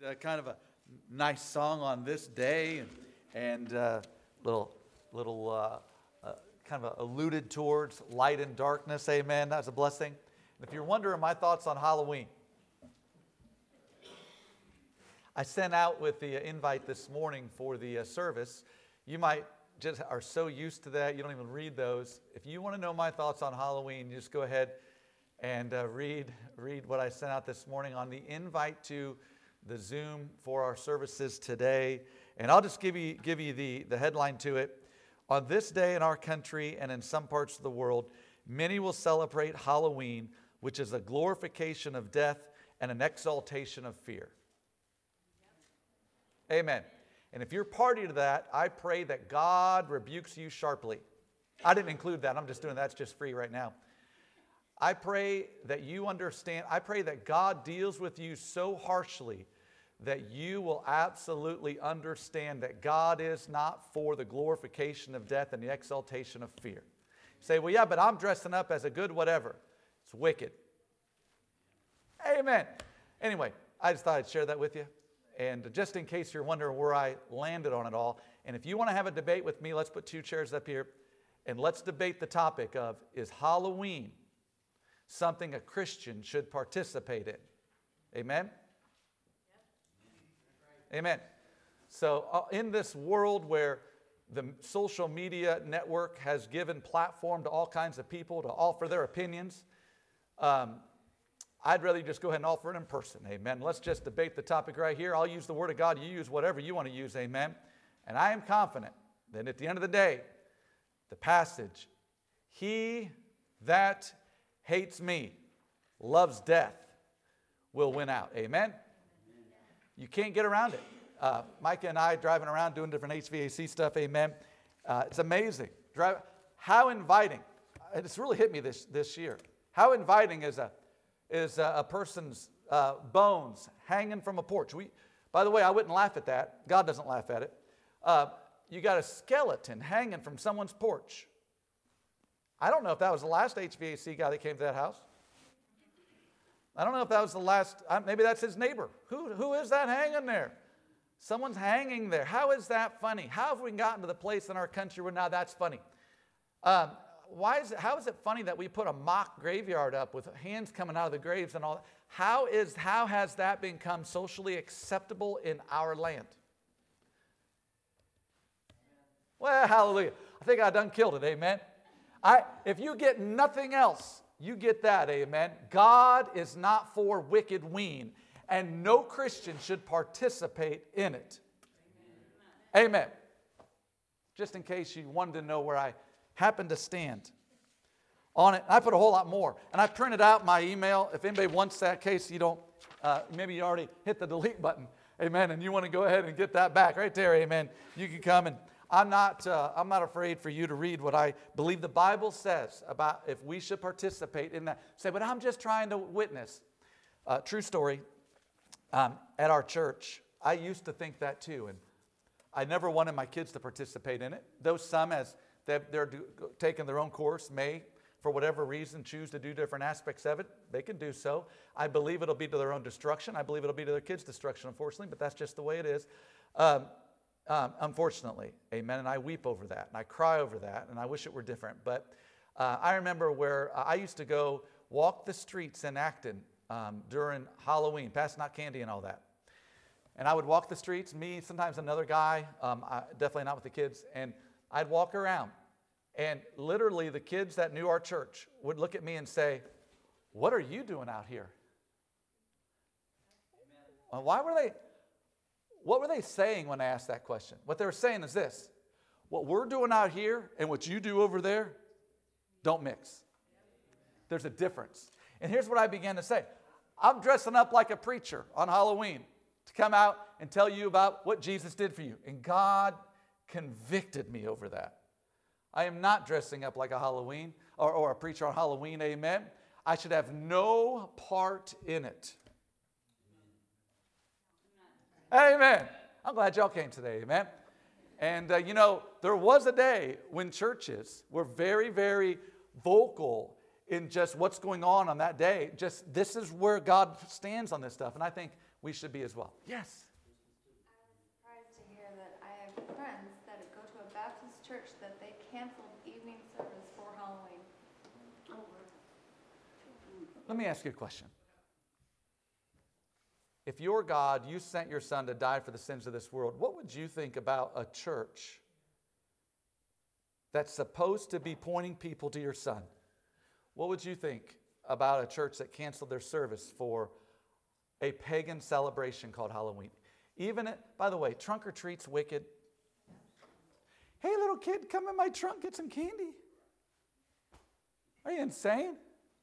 kind of a nice song on this day, and little kind of alluded towards light and darkness. Amen. That's a blessing. And if you're wondering my thoughts on Halloween, I sent out with the invite this morning for the service. You might just are so used to that you don't even read those. If you want to know my thoughts on Halloween, just go ahead and read what I sent out this morning on the invite to the Zoom for our services today. And I'll just give you the headline to it. On this day in our country and in some parts of the world, many will celebrate Halloween, which is a glorification of death and an exaltation of fear. Amen. And if you're party to that, I pray that God rebukes you sharply. I didn't include that. I'm just doing that's just free right now. I pray that you understand. I pray that God deals with you so harshly that you will absolutely understand that God is not for the glorification of death and the exaltation of fear. You say, well, yeah, but I'm dressing up as a good whatever. It's wicked. Amen. Anyway, I just thought I'd share that with you. And just in case you're wondering where I landed on it all, and if you want to have a debate with me, let's put two chairs up here, and let's debate the topic of, is Halloween something a Christian should participate in? Amen? Amen. So in this world where the social media network has given platform to all kinds of people to offer their opinions, I'd rather you just go ahead and offer it in person. Amen. Let's just debate the topic right here. I'll use the Word of God. You use whatever you want to use. Amen. And I am confident that at the end of the day, the passage, he that hates me loves death, will win out. Amen. You can't get around it. Micah and I driving around doing different HVAC stuff. Amen. It's amazing. How inviting. It's really hit me this year. How inviting is a person's bones hanging from a porch. By the way, I wouldn't laugh at that. God doesn't laugh at it. You got a skeleton hanging from someone's porch. I don't know if that was the last HVAC guy that came to that house. I don't know if that was the last. Maybe that's his neighbor. Who is that hanging there? Someone's hanging there. How is that funny? How have we gotten to the place in our country where now that's funny? How is it funny that we put a mock graveyard up with hands coming out of the graves and all that? How has that become socially acceptable in our land? Well, hallelujah. I think I done killed it, amen. If you get nothing else, you get that, amen. God is not for wicked ween, and no Christian should participate in it. Amen. Just in case you wanted to know where I happen to stand on it. I put a whole lot more. And I printed out my email. If anybody wants that, in case you don't, maybe you already hit the delete button. Amen. And you want to go ahead and get that back right there. Amen. You can come, and I'm not afraid for you to read what I believe the Bible says about if we should participate in that. Say, but I'm just trying to witness. True story. At our church, I used to think that too. And I never wanted my kids to participate in it. Though some, as they're taking their own course, may, for whatever reason, choose to do different aspects of it. They can do so. I believe it'll be to their own destruction. I believe it'll be to their kids' destruction, unfortunately, but that's just the way it is. Unfortunately, amen. And I weep over that, and I cry over that, and I wish it were different. But I remember where I used to go walk the streets in Acton during Halloween, passing out candy and all that. And I would walk the streets, me, sometimes another guy, definitely not with the kids, and I'd walk around. And literally the kids that knew our church would look at me and say, what are you doing out here? What were they saying when I asked that question? What they were saying is this: what we're doing out here and what you do over there don't mix. There's a difference. And here's what I began to say. I'm dressing up like a preacher on Halloween to come out and tell you about what Jesus did for you. And God convicted me over that. I am not dressing up like a Halloween or a preacher on Halloween, amen. I should have no part in it. Amen. I'm glad y'all came today, amen. And there was a day when churches were very, very vocal in just what's going on that day. Just this is where God stands on this stuff. And I think we should be as well. Yes? I was surprised to hear that I have friends that go to a Baptist church that they canceled evening service for Halloween. Let me ask you a question. If you're God, you sent your son to die for the sins of this world, what would you think about a church that's supposed to be pointing people to your son? What would you think about a church that canceled their service for a pagan celebration called Halloween? By the way, trunk or treat's wicked. Hey, little kid, come in my trunk, get some candy. Are you insane?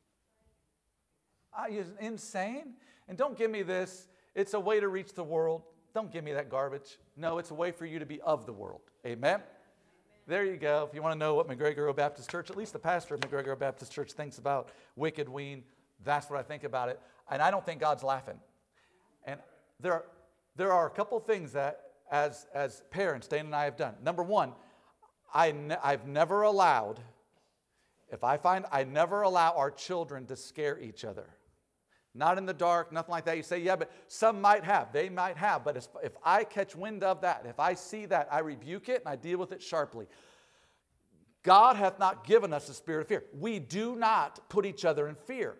Are you insane? And don't give me this, it's a way to reach the world. Don't give me that garbage. No, it's a way for you to be of the world. Amen? There you go. If you want to know what McGregor Baptist Church, at least the pastor of McGregor Baptist Church thinks about Wicked Ween, that's what I think about it. And I don't think God's laughing. And there are a couple things that as parents, Dana and I have done. Number one, I've never allowed, I never allow our children to scare each other. Not in the dark, nothing like that. You say, yeah, but some might have. They might have. But if I catch wind of that, if I see that, I rebuke it and I deal with it sharply. God hath not given us a spirit of fear. We do not put each other in fear.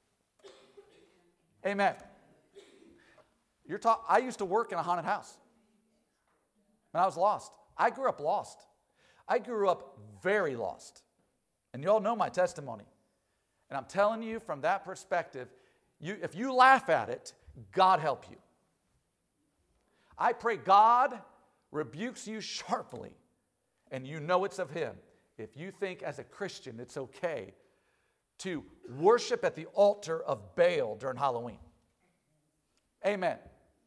Amen. I used to work in a haunted house when I was lost. I grew up lost. I grew up very lost. And you all know my testimony. And I'm telling you from that perspective, if you laugh at it, God help you. I pray God rebukes you sharply, and you know it's of Him. If you think as a Christian it's okay to worship at the altar of Baal during Halloween. Amen.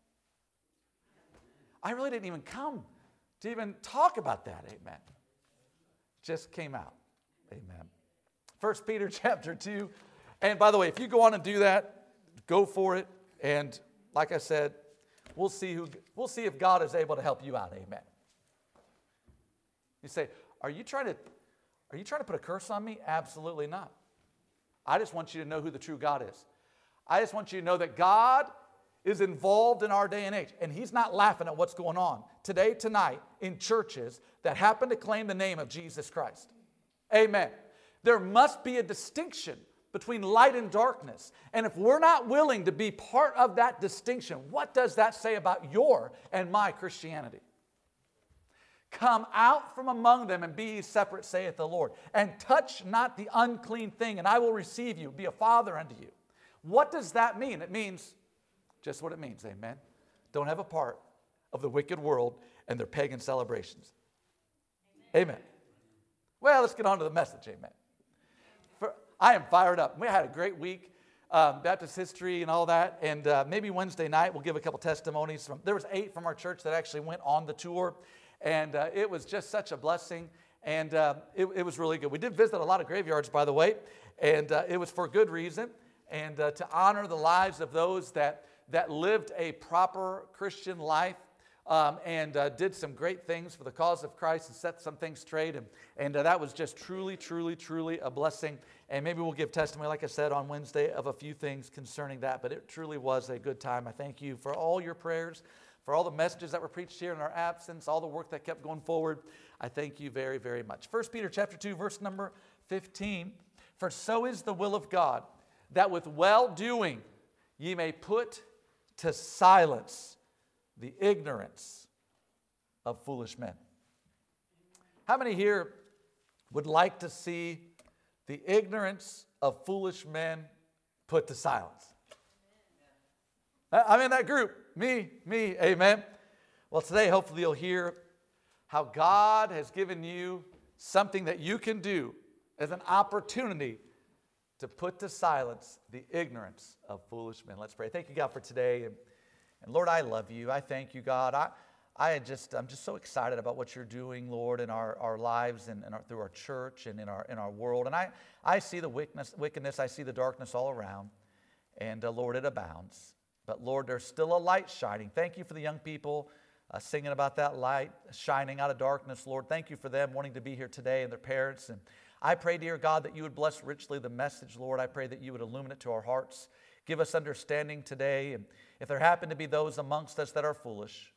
I really didn't even come to even talk about that. Amen. Just came out. Amen. 1 Peter chapter 2. And by the way, if you go on and do that, go for it. And like I said, we'll see if God is able to help you out. Amen. You say, are you trying to put a curse on me? Absolutely not. I just want you to know who the true God is. I just want you to know that God is involved in our day and age. And He's not laughing at what's going on today, tonight, in churches that happen to claim the name of Jesus Christ. Amen. There must be a distinction between light and darkness. And if we're not willing to be part of that distinction, what does that say about your and my Christianity? Come out from among them and be ye separate, saith the Lord, and touch not the unclean thing, and I will receive you, be a father unto you. What does that mean? It means just what it means, amen? Don't have a part of the wicked world and their pagan celebrations. Amen. Well, let's get on to the message, amen. I am fired up. We had a great week, Baptist history and all that, and maybe Wednesday night we'll give a couple testimonies. There was 8 from our church that actually went on the tour, and it was just such a blessing, and it was really good. We did visit a lot of graveyards, by the way, and it was for good reason, and to honor the lives of those that lived a proper Christian life, and did some great things for the cause of Christ and set some things straight. And that was just truly, truly, truly a blessing. And maybe we'll give testimony, like I said, on Wednesday of a few things concerning that. But it truly was a good time. I thank you for all your prayers, for all the messages that were preached here in our absence, all the work that kept going forward. I thank you very, very much. 1 Peter chapter 2, verse number 15. For so is the will of God, that with well-doing ye may put to silence the ignorance of foolish men. How many here would like to see the ignorance of foolish men put to silence? I'm in that group. Me, amen. Well, today, hopefully you'll hear how God has given you something that you can do as an opportunity to put to silence the ignorance of foolish men. Let's pray. Thank you, God, for today. And Lord, I love you. I thank you, God. I'm just so excited about what you're doing, Lord, in our lives and through our church and in our world. And I see the wickedness, I see the darkness all around. And Lord, it abounds. But Lord, there's still a light shining. Thank you for the young people singing about that light shining out of darkness, Lord. Thank you for them wanting to be here today and their parents. And I pray, dear God, that you would bless richly the message, Lord. I pray that you would illumine it to our hearts. Give us understanding today. And if there happen to be those amongst us that are foolish,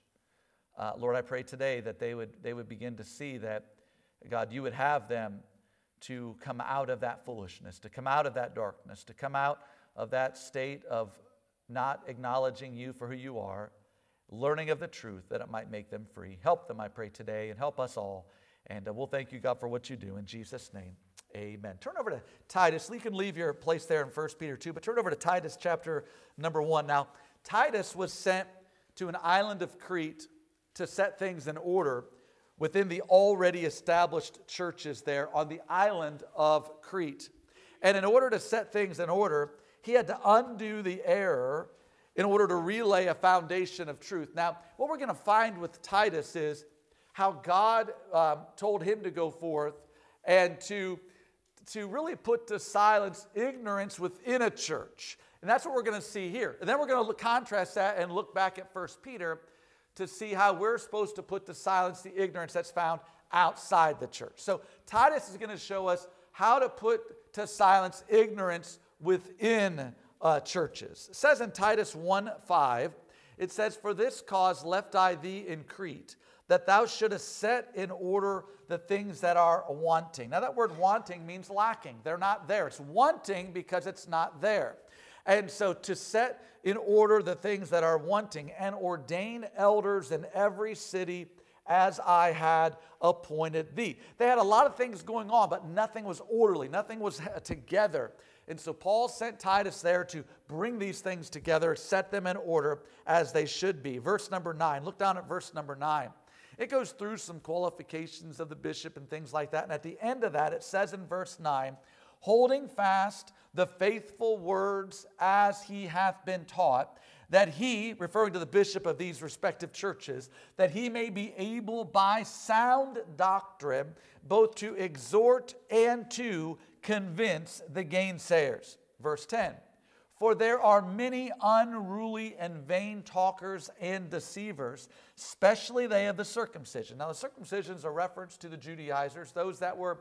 Lord, I pray today that they would begin to see that, God, you would have them to come out of that foolishness, to come out of that darkness, to come out of that state of not acknowledging you for who you are, learning of the truth, that it might make them free. Help them, I pray today, and help us all. And we'll thank you, God, for what you do. In Jesus' name, amen. Turn over to Titus. You can leave your place there in 1 Peter 2, but turn over to Titus chapter number 1. Now, Titus was sent to an island of Crete to set things in order within the already established churches there on the island of Crete. And in order to set things in order, he had to undo the error in order to relay a foundation of truth. Now, what we're going to find with Titus is how God told him to go forth and to really put to silence ignorance within a church. And that's what we're going to see here. And then we're going to contrast that and look back at 1 Peter to see how we're supposed to put to silence the ignorance that's found outside the church. So Titus is going to show us how to put to silence ignorance within churches. It says in Titus 1:5, it says, "For this cause left I thee in Crete, that thou shouldest set in order the things that are wanting." Now that word wanting means lacking. They're not there. It's wanting because it's not there. And so to set in order the things that are wanting, and ordain elders in every city as I had appointed thee. They had a lot of things going on, but nothing was orderly. Nothing was together. And so Paul sent Titus there to bring these things together, set them in order as they should be. Verse number 9. Look down at verse number 9. It goes through some qualifications of the bishop and things like that. And at the end of that, it says in verse 9, "Holding fast the faithful words as he hath been taught, that he," referring to the bishop of these respective churches, "that he may be able by sound doctrine both to exhort and to convince the gainsayers." Verse 10, "For there are many unruly and vain talkers and deceivers, especially they of the circumcision." Now the circumcision is a reference to the Judaizers, those that were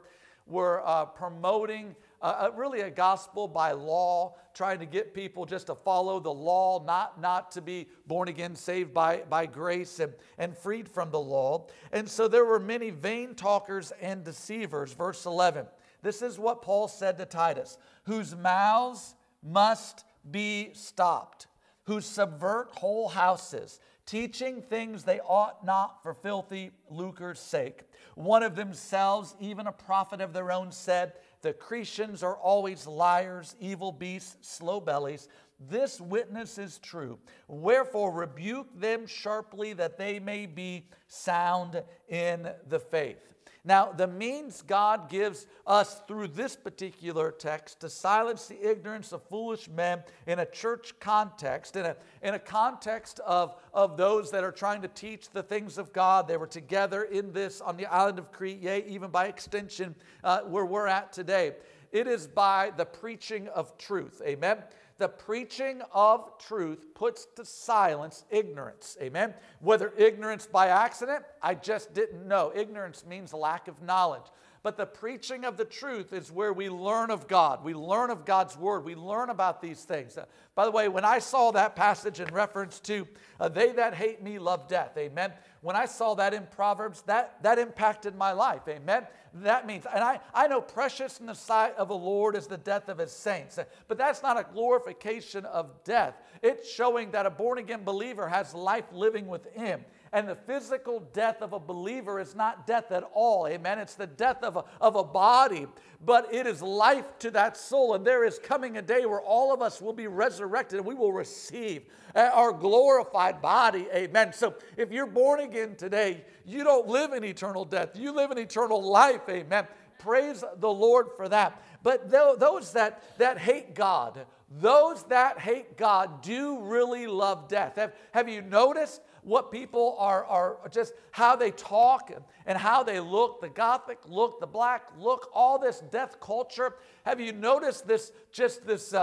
promoting really a gospel by law, trying to get people just to follow the law, not to be born again, saved by grace and freed from the law. And so there were many vain talkers and deceivers. Verse 11, this is what Paul said to Titus, "Whose mouths must be stopped, who subvert whole houses, teaching things they ought not for filthy lucre's sake. One of themselves, even a prophet of their own, said, the Cretians are always liars, evil beasts, slow bellies. This witness is true. Wherefore rebuke them sharply, that they may be sound in the faith." Now, the means God gives us through this particular text to silence the ignorance of foolish men in a church context, in a context of those that are trying to teach the things of God. They were together in this on the island of Crete, yea, even by extension where we're at today. It is by the preaching of truth. Amen. The preaching of truth puts to silence ignorance. Amen. Whether ignorance by accident, I just didn't know. Ignorance means lack of knowledge. But the preaching of the truth is where we learn of God. We learn of God's word. We learn about these things. By the way, when I saw that passage in reference to they that hate me love death, amen. When I saw that in Proverbs, that impacted my life, amen. That means, and I know precious in the sight of the Lord is the death of his saints. But that's not a glorification of death. It's showing that a born-again believer has life living within him. And the physical death of a believer is not death at all, amen. It's the death of a body, but it is life to that soul. And there is coming a day where all of us will be resurrected and we will receive our glorified body, amen. So if you're born again today, you don't live in eternal death. You live in eternal life, amen. Praise the Lord for that. But those that hate God, those that hate God do really love death. Have you noticed what people are just how they talk and how they look, the Gothic look, the black look, all this death culture? Have you noticed this just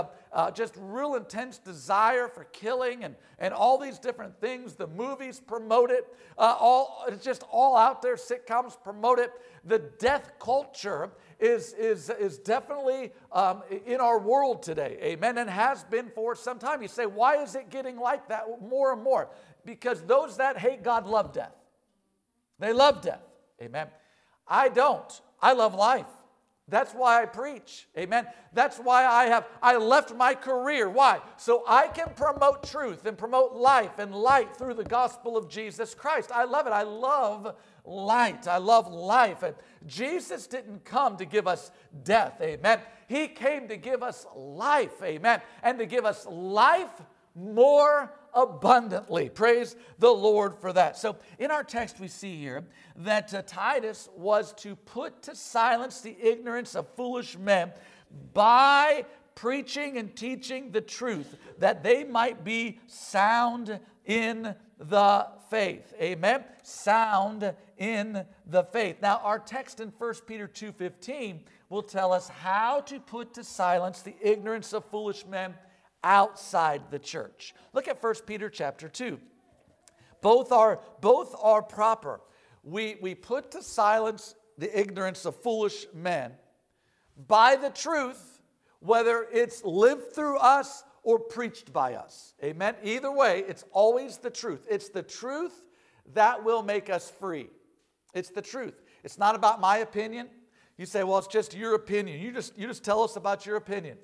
real intense desire for killing and all these different things? The movies promote it, it's just all out there. Sitcoms promote it. The death culture is definitely in our world today, amen. Amen. And has been for some time. You say, why is it getting like that more and more? Because those that hate God love death. They love death. Amen. I don't. I love life. That's why I preach. Amen. That's why I left my career. Why? So I can promote truth and promote life and light through the gospel of Jesus Christ. I love it. I love light. I love life. And Jesus didn't come to give us death. Amen. He came to give us life. Amen. And to give us life more abundantly. Praise the Lord for that. So in our text we see here that Titus was to put to silence the ignorance of foolish men by preaching and teaching the truth, that they might be sound in the faith. Amen. Sound in the faith. Now our text in 1 Peter 2:15 will tell us how to put to silence the ignorance of foolish men outside the church. Look at 1 Peter chapter 2. Both are proper. We put to silence the ignorance of foolish men by the truth, whether it's lived through us or preached by us. Amen. Either way, it's always the truth. It's the truth that will make us free. It's the truth. It's not about my opinion. You say, well, it's just your opinion. You just tell us about your opinion.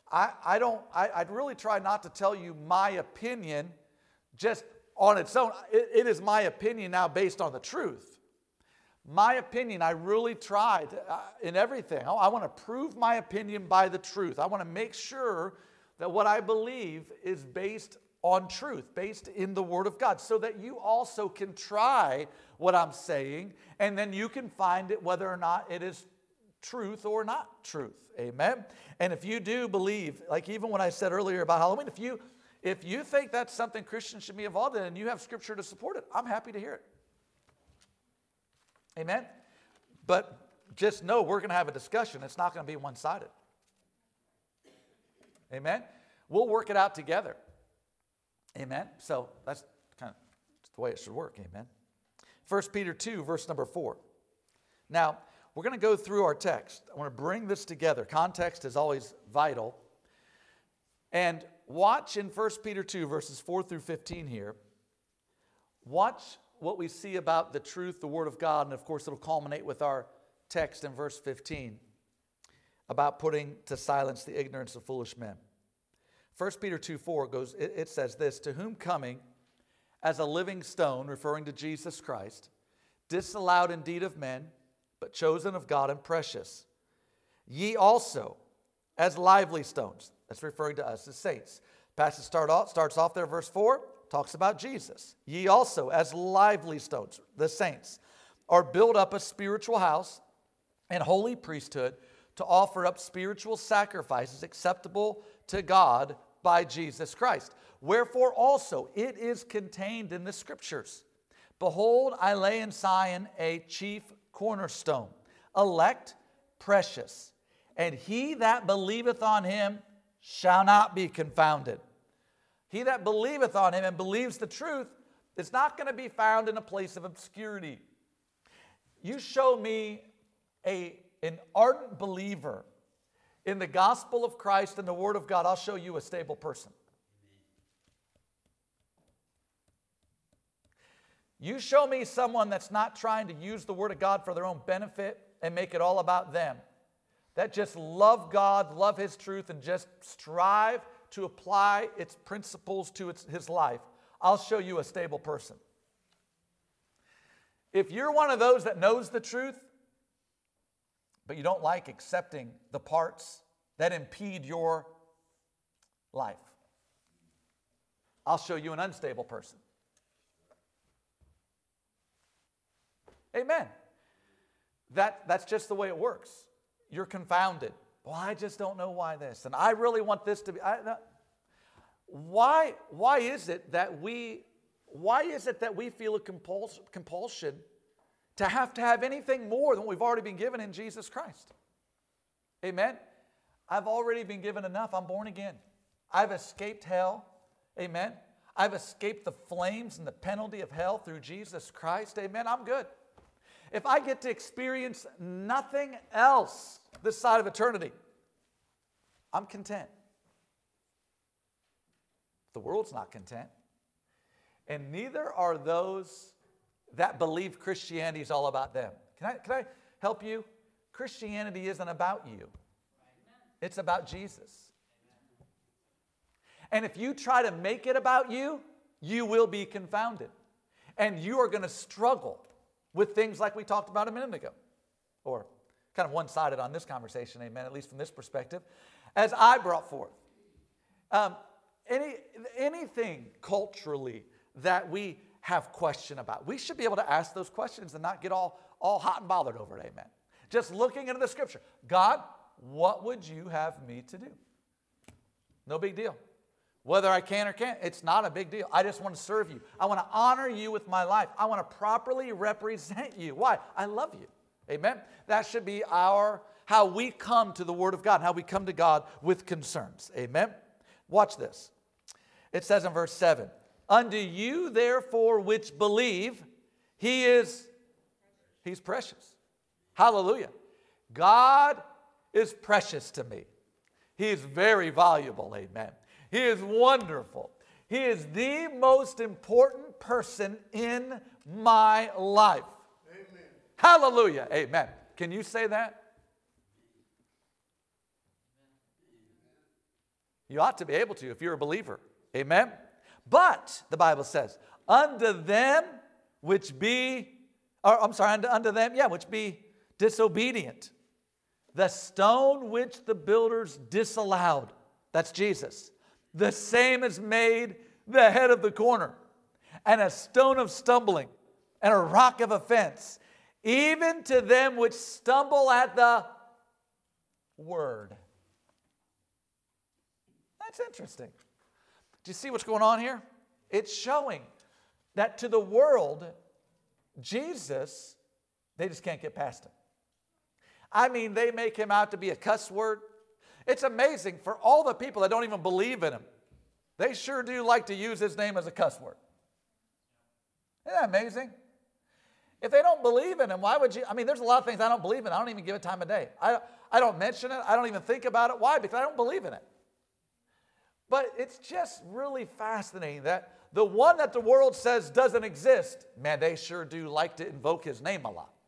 I'd really try not to tell you my opinion just on its own. It is my opinion now based on the truth. My opinion, I really tried in everything. I want to prove my opinion by the truth. I want to make sure that what I believe is based on truth, based in the Word of God, so that you also can try what I'm saying, and then you can find it whether or not it is truth or not truth. Amen. And if you do believe, like even when I said earlier about Halloween, if you think that's something Christians should be involved in and you have scripture to support it, I'm happy to hear it. Amen. But just know we're going to have a discussion. It's not going to be one-sided. Amen. We'll work it out together. Amen. So that's kind of the way it should work. Amen. 1 Peter 2, verse number 4. Now, we're going to go through our text. I want to bring this together. Context is always vital. And watch in 1 Peter 2, verses 4 through 15 here. Watch what we see about the truth, the Word of God, and of course it'll culminate with our text in verse 15 about putting to silence the ignorance of foolish men. 1 Peter 2:4 it says this, to whom coming as a living stone, referring to Jesus Christ, disallowed indeed of men, but chosen of God and precious. Ye also, as lively stones. That's referring to us as saints. Passage starts off there, verse 4, talks about Jesus. Ye also, as lively stones, the saints, are built up a spiritual house and holy priesthood to offer up spiritual sacrifices acceptable to God by Jesus Christ. Wherefore also it is contained in the Scriptures. Behold, I lay in Zion a chief cornerstone, elect, precious, and he that believeth on him shall not be confounded. He that believeth on him and believes the truth is not going to be found in a place of obscurity. You show me an ardent believer in the gospel of Christ and the Word of God, I'll show you a stable person. You show me someone that's not trying to use the Word of God for their own benefit and make it all about them. That just love God, love His truth, and just strive to apply its principles to his life. I'll show you a stable person. If you're one of those that knows the truth, but you don't like accepting the parts that impede your life, I'll show you an unstable person. Amen. That's just the way it works. You're confounded. Well, I just don't know why this, and I really want this to be. Why is it that we feel a compulsion to have anything more than we've already been given in Jesus Christ? Amen. I've already been given enough. I'm born again. I've escaped hell. Amen. I've escaped the flames and the penalty of hell through Jesus Christ. Amen. I'm good. If I get to experience nothing else this side of eternity, I'm content. The world's not content. And neither are those that believe Christianity is all about them. Can I help you? Christianity isn't about you. It's about Jesus. And if you try to make it about you, you will be confounded. And you are going to struggle with things like we talked about a minute ago. Or kind of one-sided on this conversation, amen, at least from this perspective. As I brought forth, anything culturally that we have question about, we should be able to ask those questions and not get all hot and bothered over it, amen. Just looking into the scripture. God, what would you have me to do? No big deal. Whether I can or can't, it's not a big deal. I just want to serve you. I want to honor you with my life. I want to properly represent you. Why? I love you. Amen? That should be how we come to the Word of God, how we come to God with concerns. Amen? Watch this. It says in verse 7, unto you therefore which believe, He's precious. Hallelujah. God is precious to me. He is very valuable. Amen. He is wonderful. He is the most important person in my life. Amen. Hallelujah. Amen. Can you say that? You ought to be able to if you're a believer. Amen. But, the Bible says, unto them which be, unto them, which be disobedient, the stone which the builders disallowed, that's Jesus, the same is made the head of the corner, and a stone of stumbling, and a rock of offense, even to them which stumble at the word. That's interesting. Do you see what's going on here? It's showing that to the world, Jesus, they just can't get past him. I mean, they make him out to be a cuss word. It's amazing for all the people that don't even believe in him. They sure do like to use his name as a cuss word. Isn't that amazing? If they don't believe in him, why would you? I mean, there's a lot of things I don't believe in. I don't even give it time of day. I don't mention it. I don't even think about it. Why? Because I don't believe in it. But it's just really fascinating that the one that the world says doesn't exist, man, they sure do like to invoke his name a lot.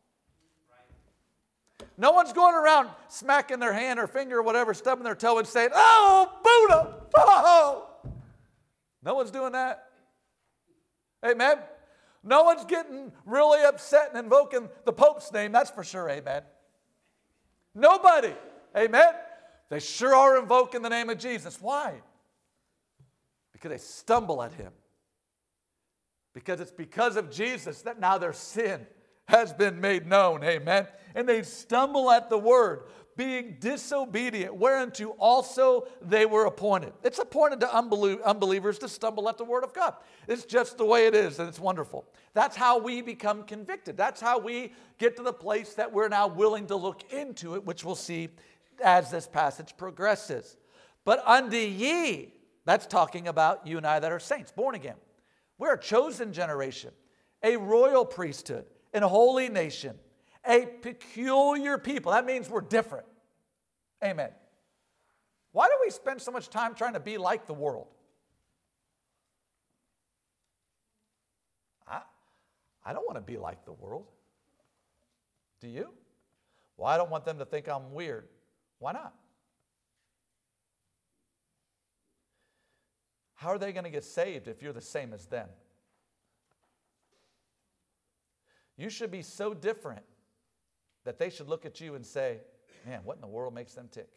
No one's going around smacking their hand or finger or whatever, stubbing their toe and saying, oh, Buddha, oh. No one's doing that. Amen. No one's getting really upset and invoking the Pope's name, that's for sure, amen. Nobody, amen. They sure are invoking the name of Jesus. Why? Because they stumble at him. Because it's because of Jesus that now their sin has been made known, amen. And they stumble at the word, being disobedient, whereunto also they were appointed. It's appointed to unbelievers to stumble at the word of God. It's just the way it is, and it's wonderful. That's how we become convicted. That's how we get to the place that we're now willing to look into it, which we'll see as this passage progresses. But unto ye, that's talking about you and I that are saints, born again. We're a chosen generation, a royal priesthood, and a holy nation, a peculiar people. That means we're different. Amen. Why do we spend so much time trying to be like the world? I don't want to be like the world. Do you? Well, I don't want them to think I'm weird. Why not? How are they going to get saved if you're the same as them? You should be so different that they should look at you and say, man, what in the world makes them tick?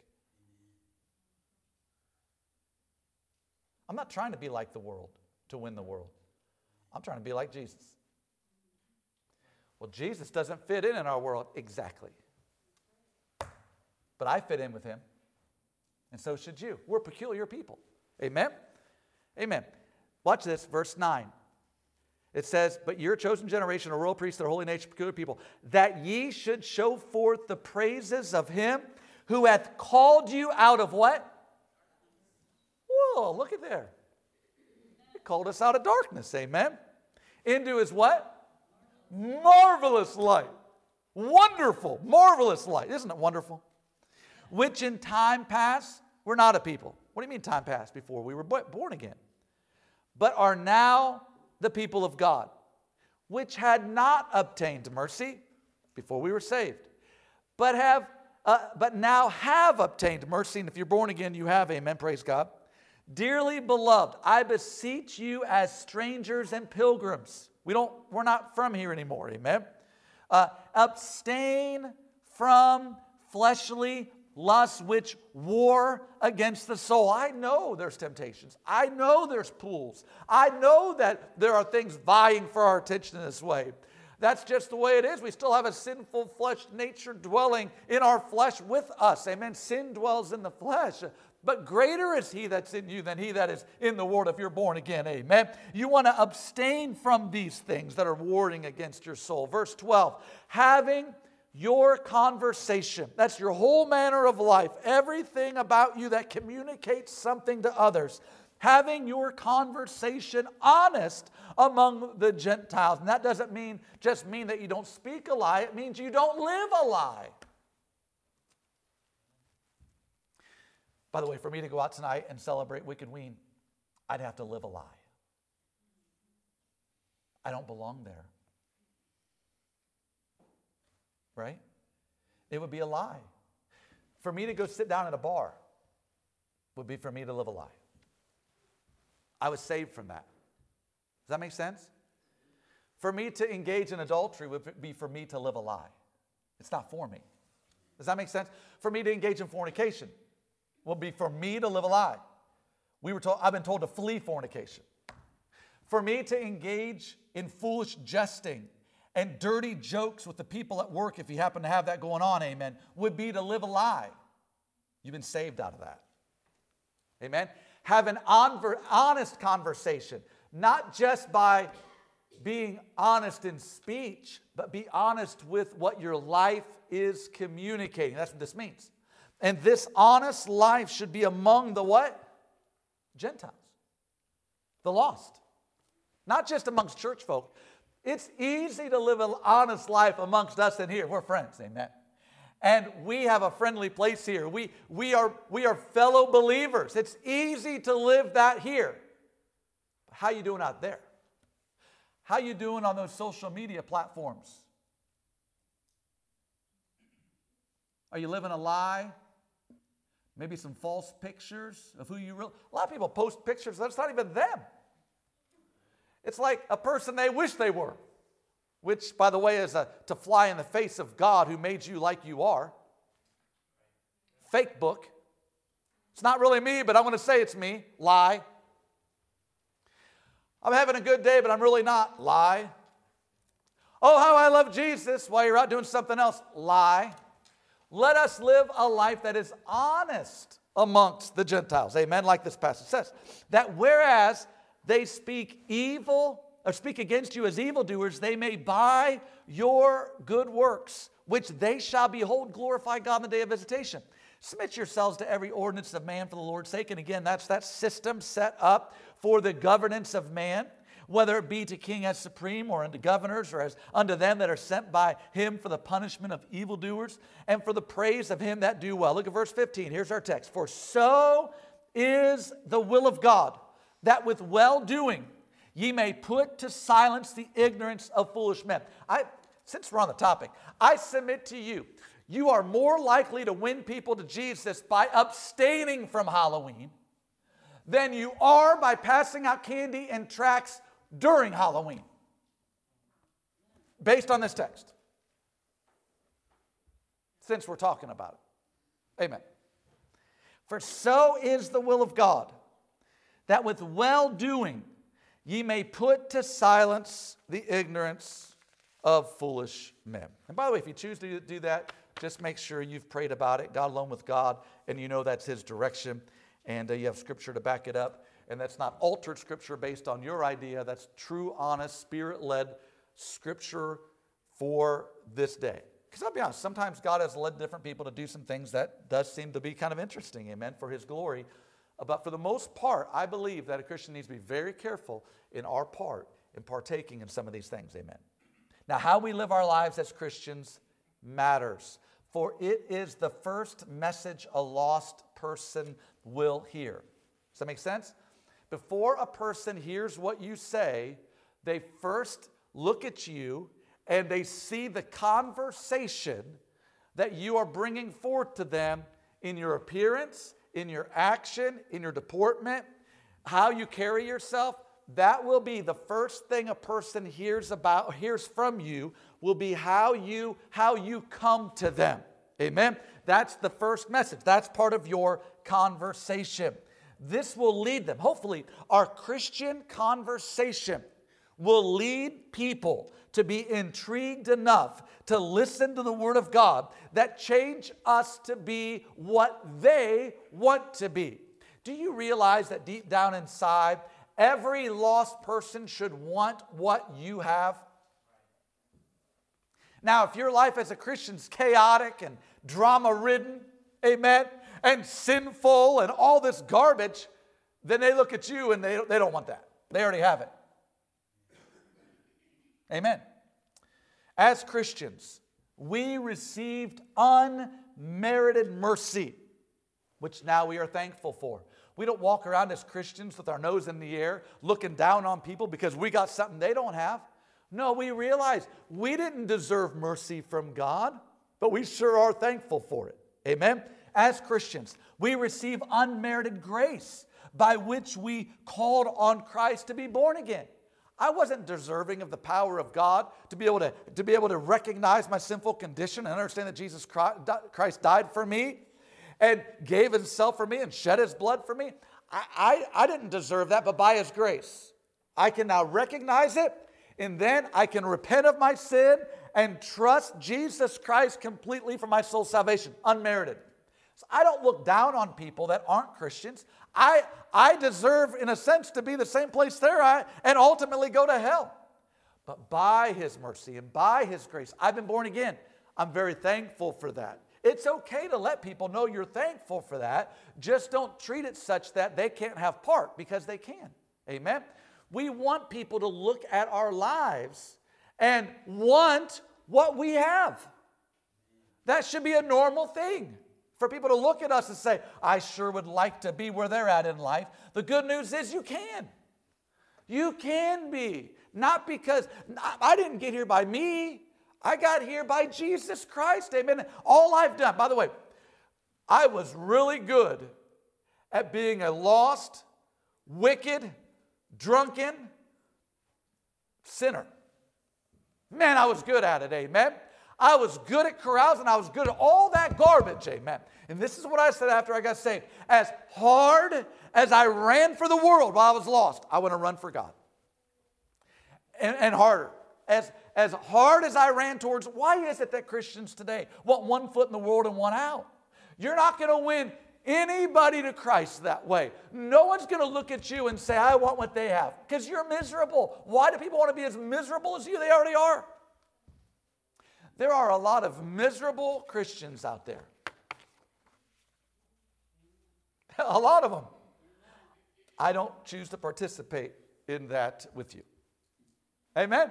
I'm not trying to be like the world to win the world. I'm trying to be like Jesus. Well, Jesus doesn't fit in our world exactly. But I fit in with him. And so should you. We're peculiar people. Amen? Amen. Watch this, verse 9. It says, but you're a chosen generation, a royal priesthood, a holy nation, peculiar people, that ye should show forth the praises of him who hath called you out of what? Whoa, look at there. He called us out of darkness, amen. Into his what? Marvelous light. Wonderful, marvelous light. Isn't it wonderful? Which in time past, we're not a people. What do you mean time past? Before we were born again. but are now the people of God, which had not obtained mercy before we were saved, but now have obtained mercy. And if you're born again, you have. Amen. Praise God. Dearly beloved, I beseech you as strangers and pilgrims. We're not from here anymore. Amen. Abstain from fleshly lusts which war against the soul. I know there's temptations. I know there's pulls. I know that there are things vying for our attention in this way. That's just the way it is. We still have a sinful flesh nature dwelling in our flesh with us. Amen. Sin dwells in the flesh. But greater is he that's in you than he that is in the world if you're born again. Amen. You want to abstain from these things that are warring against your soul. Verse 12, having your conversation, that's your whole manner of life, everything about you that communicates something to others, having your conversation honest among the Gentiles. And that doesn't just mean that you don't speak a lie, it means you don't live a lie. By the way, for me to go out tonight and celebrate Wicked Ween, I'd have to live a lie. I don't belong there. Right? It would be a lie. For me to go sit down at a bar would be for me to live a lie. I was saved from that. Does that make sense? For me to engage in adultery would be for me to live a lie. It's not for me. Does that make sense? For me to engage in fornication will be for me to live a lie. I've been told to flee fornication. For me to engage in foolish jesting and dirty jokes with the people at work, if you happen to have that going on, amen, would be to live a lie. You've been saved out of that. Amen? Have an honest conversation, not just by being honest in speech, but be honest with what your life is communicating. That's what this means. And this honest life should be among the what? Gentiles. The lost. Not just amongst church folk. It's easy to live an honest life amongst us in here. We're friends, amen. And we have a friendly place here. We are fellow believers. It's easy to live that here. But how you doing out there? How you doing on those social media platforms? Are you living a lie? Maybe some false pictures of who you really... A lot of people post pictures that's not even them. It's like a person they wish they were, which, by the way, is to fly in the face of God who made you like you are. Fake book. It's not really me, but I'm going to say it's me. Lie. I'm having a good day, but I'm really not. Lie. Oh, how I love Jesus while you're out doing something else. Lie. Let us live a life that is honest amongst the Gentiles. Amen, like this passage says. That whereas they speak evil, or speak against you as evildoers, they may by your good works, which they shall behold, glorify God in the day of visitation. Submit yourselves to every ordinance of man for the Lord's sake. And again, that's that system set up for the governance of man, whether it be to king as supreme, or unto governors, or as unto them that are sent by him for the punishment of evildoers, and for the praise of him that do well. Look at verse 15. Here's our text. For so is the will of God, that with well-doing ye may put to silence the ignorance of foolish men. Since we're on the topic, I submit to you, you are more likely to win people to Jesus by abstaining from Halloween than you are by passing out candy and tracts during Halloween, based on this text, since we're talking about it. Amen. For so is the will of God, that with well-doing ye may put to silence the ignorance of foolish men. And by the way, if you choose to do that, just make sure you've prayed about it, got alone with God, and you know that's his direction, and you have scripture to back it up. And that's not altered scripture based on your idea. That's true, honest, spirit-led scripture for this day. Because I'll be honest, sometimes God has led different people to do some things that does seem to be kind of interesting, amen, for his glory. But for the most part, I believe that a Christian needs to be very careful in our part in partaking in some of these things, amen. Now, how we live our lives as Christians matters, for it is the first message a lost person will hear. Does that make sense? before a person hears what you say, they first look at you and they see the conversation that you are bringing forth to them in your appearance, in your action, in your deportment, how you carry yourself. That will be the first thing a person hears from you, will be how you come to them. Amen? That's the first message. That's part of your conversation. This will lead them. Hopefully, our Christian conversation will lead people to be intrigued enough to listen to the Word of God that change us to be what they want to be. Do you realize that deep down inside, every lost person should want what you have? Now, if your life as a Christian is chaotic and drama-ridden, amen, and sinful and all this garbage, then they look at you and they don't want that. They already have it. Amen. As Christians, we received unmerited mercy, which now we are thankful for. We don't walk around as Christians with our nose in the air, looking down on people because we got something they don't have. No, we realize we didn't deserve mercy from God, but we sure are thankful for it. Amen? As Christians, we receive unmerited grace by which we called on Christ to be born again. I wasn't deserving of the power of God to be able to recognize my sinful condition and understand that Jesus Christ died for me and gave himself for me and shed his blood for me. I didn't deserve that, but by his grace, I can now recognize it, and then I can repent of my sin and trust Jesus Christ completely for my soul's salvation, unmerited. So I don't look down on people that aren't Christians. I deserve, in a sense, to be the same place they're at and ultimately go to hell. But by his mercy and by his grace, I've been born again. I'm very thankful for that. It's okay to let people know you're thankful for that. Just don't treat it such that they can't have part, because they can. Amen? We want people to look at our lives and want what we have. That should be a normal thing. For people to look at us and say, I sure would like to be where they're at in life. The good news is you can. You can be. Not because, I didn't get here by me. I got here by Jesus Christ. Amen. All I've done, by the way, I was really good at being a lost, wicked, drunken sinner. Man, I was good at it. Amen. I was good at carousing. I was good at all that garbage. Amen. And this is what I said after I got saved. As hard as I ran for the world while I was lost, I want to run for God. And harder. As hard as I ran towards, why is it that Christians today want one foot in the world and one out? You're not going to win anybody to Christ that way. No one's going to look at you and say, I want what they have, because you're miserable. Why do people want to be as miserable as you? They already are. There are a lot of miserable Christians out there. A lot of them. I don't choose to participate in that with you. Amen?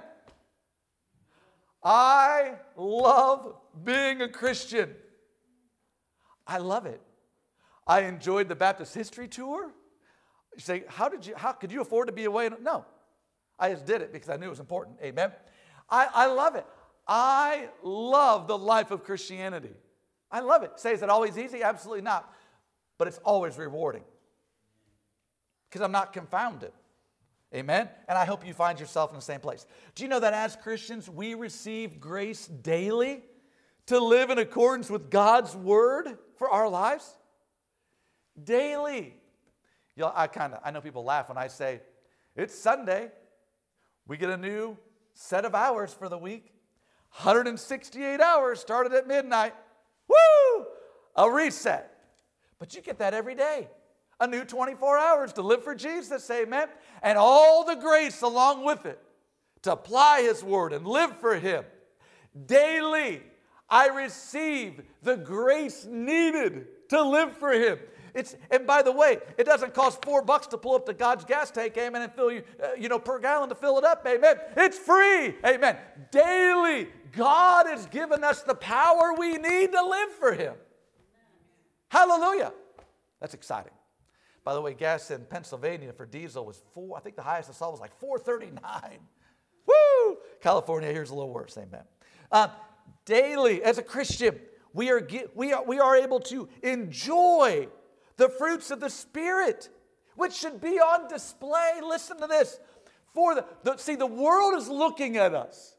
I love being a Christian. I love it. I enjoyed the Baptist history tour. You say, how could you afford to be away? No. I just did it because I knew it was important. Amen? I love it. I love the life of Christianity. I love it. Say, is it always easy? Absolutely not. But it's always rewarding. Because I'm not confounded. Amen? And I hope you find yourself in the same place. Do you know that as Christians, we receive grace daily to live in accordance with God's word for our lives? Daily. I know people laugh when I say, it's Sunday. We get a new set of hours for the week. 168 hours started at midnight. Woo! A reset. But you get that every day. A new 24 hours to live for Jesus, amen? And all the grace along with it to apply his word and live for him. Daily, I receive the grace needed to live for him. And by the way, it doesn't cost $4 to pull up to God's gas tank, amen, and fill per gallon to fill it up, amen. It's free, amen. Daily, God has given us the power we need to live for him. Hallelujah. That's exciting. By the way, gas in Pennsylvania for diesel was I think the highest I saw was like $4.39. Woo! California, here's a little worse, amen. Daily, as a Christian, we are able to enjoy the fruits of the Spirit, which should be on display. Listen to this. See, the world is looking at us.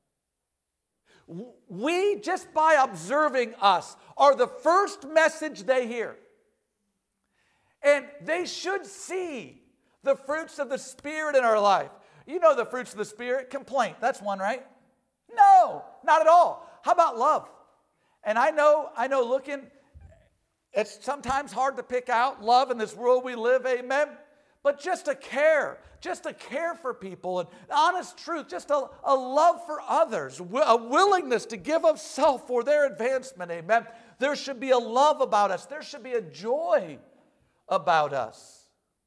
We, just by observing us, are the first message they hear. And they should see the fruits of the Spirit in our life. You know the fruits of the Spirit? Complaint. That's one, right? No, not at all. How about love? And I know looking, it's sometimes hard to pick out love in this world we live, amen? But just a care for people, and honest truth, just a love for others, a willingness to give of self for their advancement, amen? There should be a love about us. There should be a joy about us.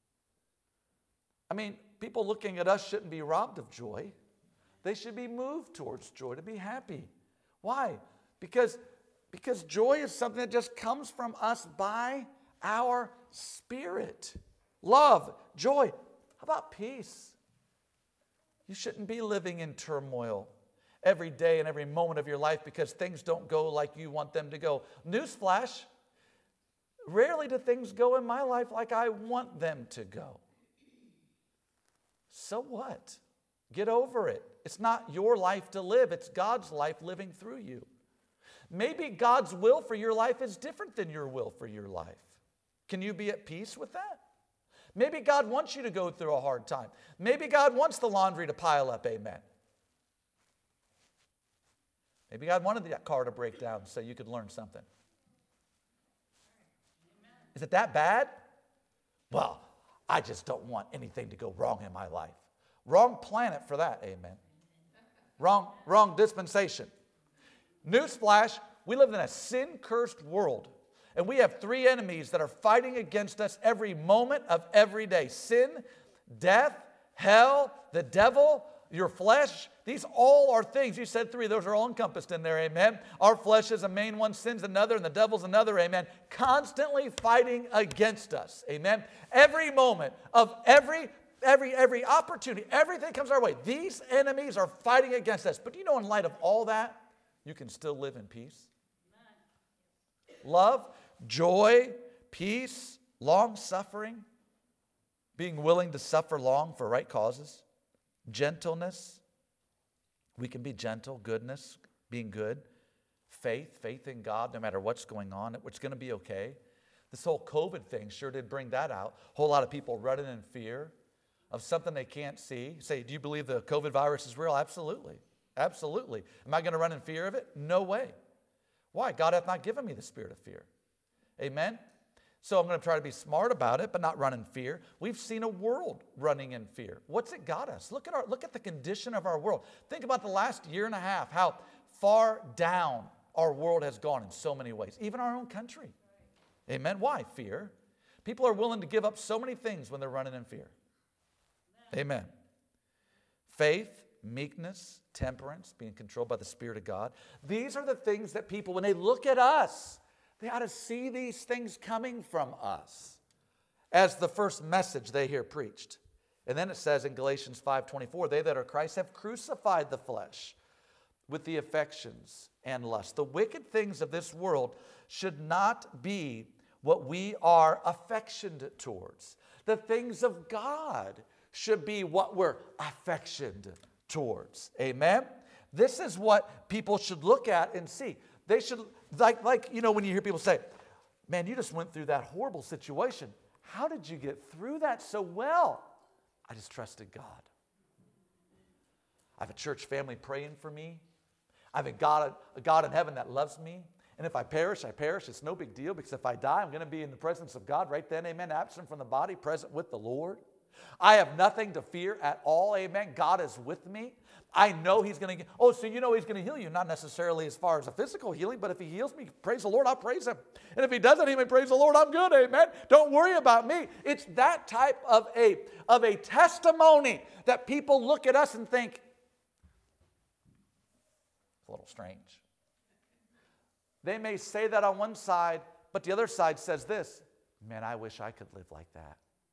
I mean, people looking at us shouldn't be robbed of joy. They should be moved towards joy, to be happy. Why? Because joy is something that just comes from us by our spirit. Love, joy. How about peace? You shouldn't be living in turmoil every day and every moment of your life because things don't go like you want them to go. Newsflash, rarely do things go in my life like I want them to go. So what? Get over it. It's not your life to live. It's God's life living through you. Maybe God's will for your life is different than your will for your life. Can you be at peace with that? Maybe God wants you to go through a hard time. Maybe God wants the laundry to pile up, amen. Maybe God wanted that car to break down so you could learn something. Is it that bad? Well, I just don't want anything to go wrong in my life. Wrong planet for that, amen. Wrong dispensation. Newsflash, we live in a sin-cursed world. And we have three enemies that are fighting against us every moment of every day. Sin, death, hell, the devil, your flesh. These all are things. You said three. Those are all encompassed in there, amen. Our flesh is a main one. Sin's another, and the devil's another, amen. Constantly fighting against us, amen. Every moment of every opportunity, everything comes our way. These enemies are fighting against us. But you know, in light of all that, you can still live in peace. Love, joy, peace, long-suffering, being willing to suffer long for right causes, gentleness. We can be gentle, goodness, being good, faith in God no matter what's going on. It's going to be okay. This whole COVID thing sure did bring that out. A whole lot of people running in fear of something they can't see. Say, do you believe the COVID virus is real? Absolutely. Absolutely. Am I going to run in fear of it? No way. Why? God hath not given me the spirit of fear. Amen? So I'm going to try to be smart about it, but not run in fear. We've seen a world running in fear. What's it got us? Look at the condition of our world. Think about the last year and a half, how far down our world has gone in so many ways, even our own country. Amen? Why? Fear. People are willing to give up so many things when they're running in fear. Amen. Faith, meekness, temperance, being controlled by the Spirit of God. These are the things that people, when they look at us, they ought to see these things coming from us as the first message they hear preached. And then it says in Galatians 5:24, they that are Christ have crucified the flesh with the affections and lusts. The wicked things of this world should not be what we are affectioned towards. The things of God should be what we're affectioned towards. Amen? This is what people should look at and see. They should, like you know, when you hear people say, man, you just went through that horrible situation. How did you get through that so well? I just trusted God. I have a church family praying for me. I have a God in heaven that loves me. And if I perish, I perish. It's no big deal because if I die, I'm going to be in the presence of God right then. Amen. Absent from the body, present with the Lord. I have nothing to fear at all. Amen. God is with me. I know He's going to, so you know He's going to heal you. Not necessarily as far as a physical healing, but if He heals me, praise the Lord, I'll praise Him. And if He doesn't heal me, praise the Lord, I'm good. Amen. Don't worry about me. It's that type of a testimony that people look at us and think, it's a little strange. They may say that on one side, but the other side says this. Man, I wish I could live like that.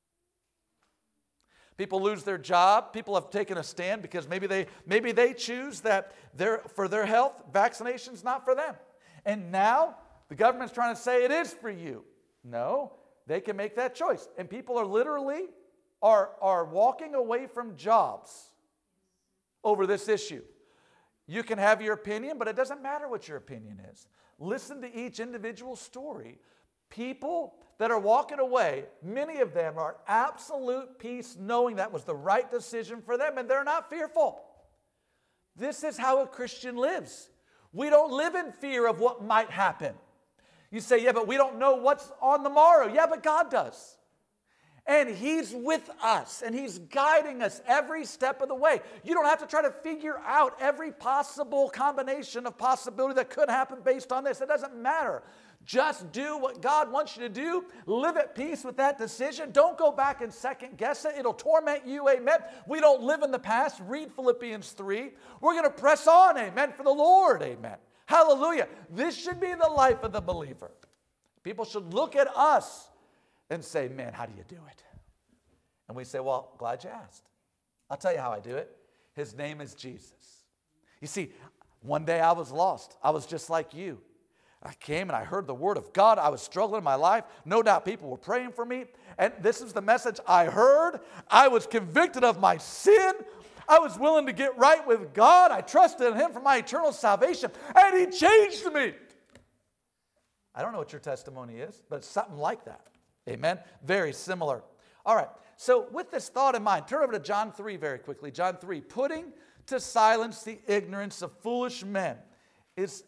People lose their job. People have taken a stand because maybe they choose that for their health, vaccination's not for them. And now the government's trying to say it is for you. No, they can make that choice. And people are literally walking away from jobs over this issue. You can have your opinion, but it doesn't matter what your opinion is. Listen to each individual story. People that are walking away, many of them are absolute peace knowing that was the right decision for them, and they're not fearful. This is how a Christian lives. We don't live in fear of what might happen. You say, yeah, but we don't know what's on the morrow. Yeah, but God does. And He's with us, and He's guiding us every step of the way. You don't have to try to figure out every possible combination of possibility that could happen based on this. It doesn't matter. Just do what God wants you to do. Live at peace with that decision. Don't go back and second guess it. It'll torment you, amen. We don't live in the past. Read Philippians 3. We're going to press on, amen, for the Lord, amen. Hallelujah. This should be the life of the believer. People should look at us and say, man, how do you do it? And we say, well, glad you asked. I'll tell you how I do it. His name is Jesus. You see, one day I was lost. I was just like you. I came and I heard the word of God. I was struggling in my life. No doubt people were praying for me. And this is the message I heard. I was convicted of my sin. I was willing to get right with God. I trusted in Him for my eternal salvation. And He changed me. I don't know what your testimony is, but it's something like that. Amen? Very similar. All right. So with this thought in mind, turn over to John 3 very quickly. John 3. Putting to silence the ignorance of foolish men is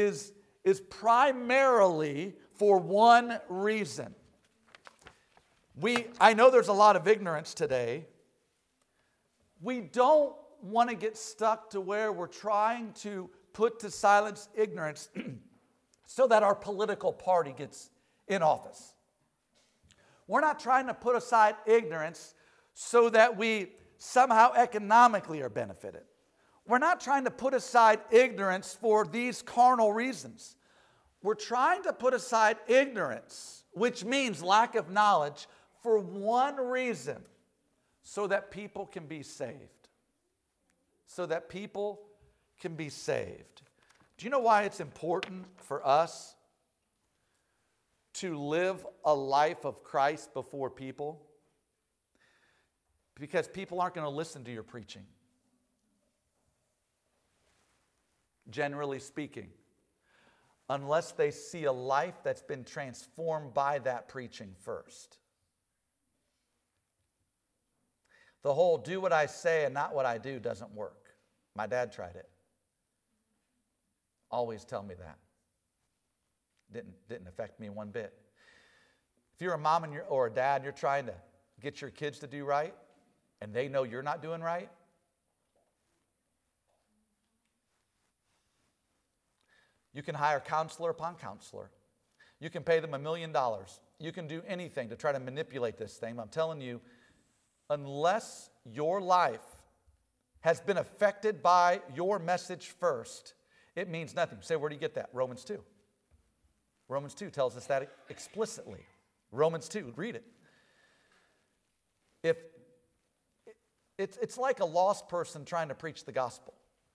primarily for one reason. I know there's a lot of ignorance today. We don't want to get stuck to where we're trying to put to silence ignorance so that our political party gets in office. We're not trying to put aside ignorance so that we somehow economically are benefited. We're not trying to put aside ignorance for these carnal reasons. We're trying to put aside ignorance, which means lack of knowledge, for one reason, so that people can be saved. So that people can be saved. Do you know why it's important for us to live a life of Christ before people? Because people aren't going to listen to your preaching. Generally speaking, unless they see a life that's been transformed by that preaching first. The whole do what I say and not what I do doesn't work. My dad tried it. Always tell me that. Didn't affect me one bit. If you're a mom or a dad, you're trying to get your kids to do right, and they know you're not doing right, you can hire counselor upon counselor. You can pay them $1 million. You can do anything to try to manipulate this thing. I'm telling you, unless your life has been affected by your message first, it means nothing. Say, where do you get that? Romans 2. Romans 2 tells us that explicitly. Romans 2, read it. It's like a lost person trying to preach the gospel.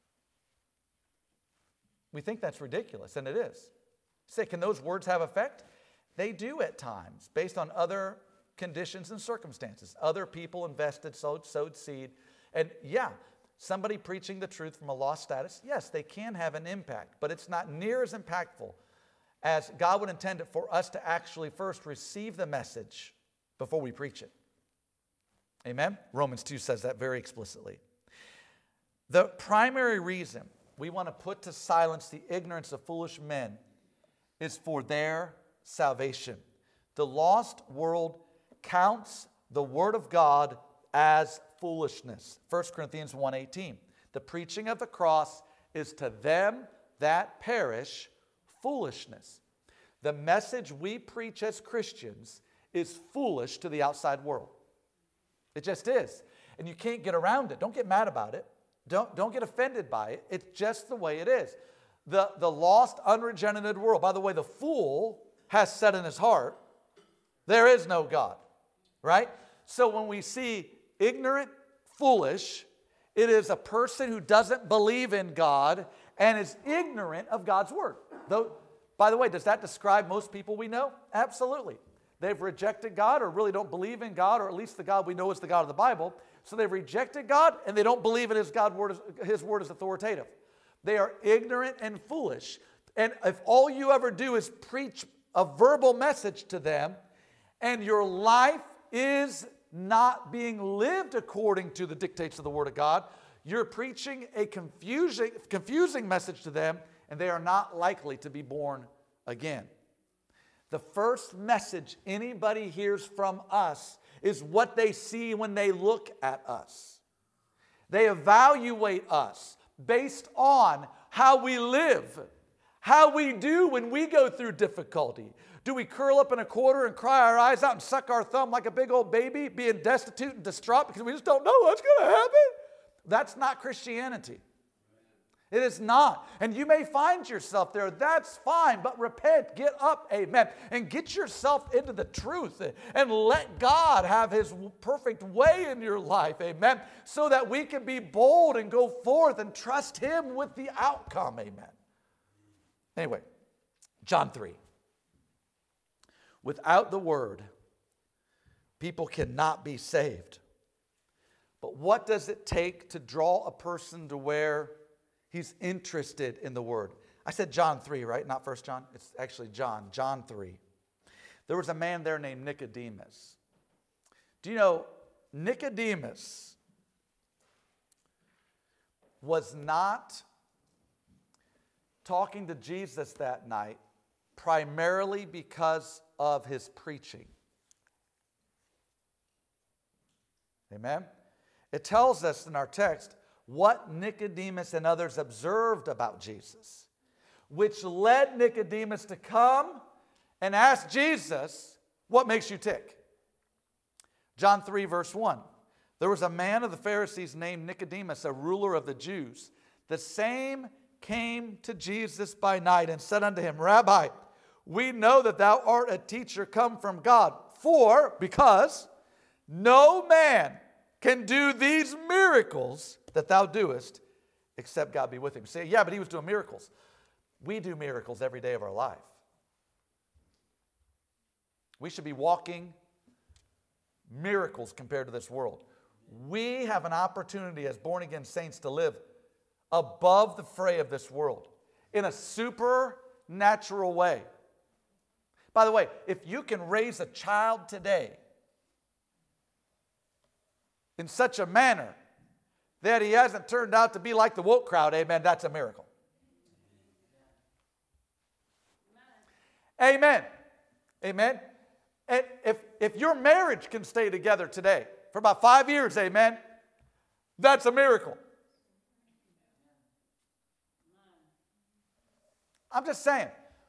We think that's ridiculous, and it is. Say, can those words have effect? They do at times, based on other conditions and circumstances. Other people invested, sowed seed. And yeah, somebody preaching the truth from a lost status, yes, they can have an impact, but it's not near as impactful as God would intend it for us to actually first receive the message before we preach it. Amen? Romans 2 says that very explicitly. The primary reason we want to put to silence the ignorance of foolish men is for their salvation. The lost world counts the word of God as foolishness. 1 Corinthians 1:18. The preaching of the cross is to them that perish foolishness. The message we preach as Christians is foolish to the outside world. It just is. And you can't get around it. Don't get mad about it. Don't get offended by it. It's just the way it is. The lost, unregenerated world. By the way, the fool has said in his heart, There is no God, right? So when we see ignorant, foolish, it is a person who doesn't believe in God and is ignorant of God's word. Though, by the way, does that describe most people we know? Absolutely. They've rejected God or really don't believe in God, or at least the God we know is the God of the Bible. So they've rejected God and they don't believe in His word is authoritative. They are ignorant and foolish. And if all you ever do is preach a verbal message to them and your life is not being lived according to the dictates of the Word of God, you're preaching a confusing message to them, and they are not likely to be born again. The first message anybody hears from us is what they see when they look at us. They evaluate us based on how we live, how we do when we go through difficulty. Do we curl up in a corner and cry our eyes out and suck our thumb like a big old baby, being destitute and distraught because we just don't know what's going to happen? That's not Christianity. It is not. And you may find yourself there. That's fine. But repent, get up, amen, and get yourself into the truth and let God have His perfect way in your life, amen, so that we can be bold and go forth and trust Him with the outcome, amen. Anyway, John 3. Without the word, people cannot be saved. But what does it take to draw a person to where he's interested in the word? I said John 3, right? Not 1 John. It's actually John 3. There was a man there named Nicodemus. Do you know, Nicodemus was not talking to Jesus that night primarily because of his preaching. Amen? It tells us in our text what Nicodemus and others observed about Jesus, which led Nicodemus to come and ask Jesus, what makes you tick? John 3, verse 1. There was a man of the Pharisees named Nicodemus, a ruler of the Jews. The same came to Jesus by night and said unto him, Rabbi, we know that thou art a teacher come from God, because no man can do these miracles that thou doest, except God be with him. Say, yeah, but he was doing miracles. We do miracles every day of our life. We should be walking miracles compared to this world. We have an opportunity as born-again saints to live above the fray of this world in a supernatural way. By the way, if you can raise a child today in such a manner that he hasn't turned out to be like the woke crowd, amen, that's a miracle. Amen. Amen. And if your marriage can stay together today for about 5 years, amen, that's a miracle. I'm just saying,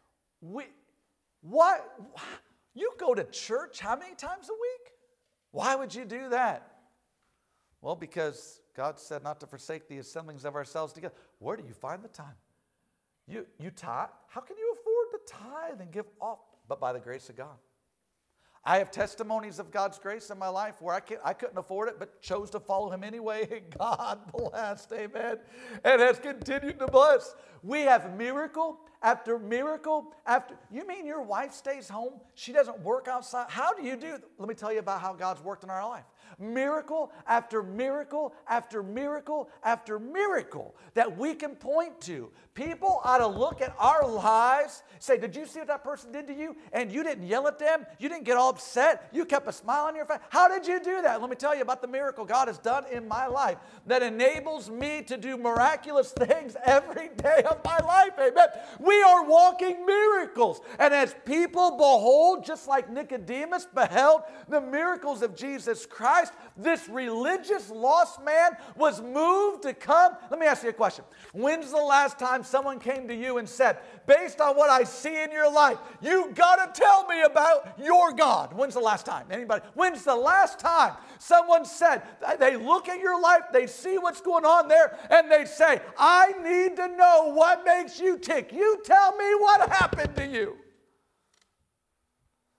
you go to church how many times a week? Why would you do that? Well, because God said not to forsake the assemblings of ourselves together. Where do you find the time? You tithe? How can you afford to tithe and give off? But by the grace of God. I have testimonies of God's grace in my life where I couldn't afford it, but chose to follow Him anyway. And God blessed, amen, and has continued to bless. We have miracle after miracle after. You mean your wife stays home? She doesn't work outside? How do you do? Let me tell you about how God's worked in our life. Miracle after miracle after miracle after miracle that we can point to. People ought to look at our lives, say, did you see what that person did to you? And you didn't yell at them. You didn't get all upset. You kept a smile on your face. How did you do that? Let me tell you about the miracle God has done in my life that enables me to do miraculous things every day of my life. Amen. We are walking miracles. And as people behold, just like Nicodemus beheld the miracles of Jesus Christ, this religious lost man was moved to come. Let me ask you a question. When's the last time someone came to you and said, based on what I see in your life, you got to tell me about your God? When's the last time? Anybody? When's the last time someone said, they look at your life, they see what's going on there, and they say, I need to know what makes you tick. You tell me what happened to you.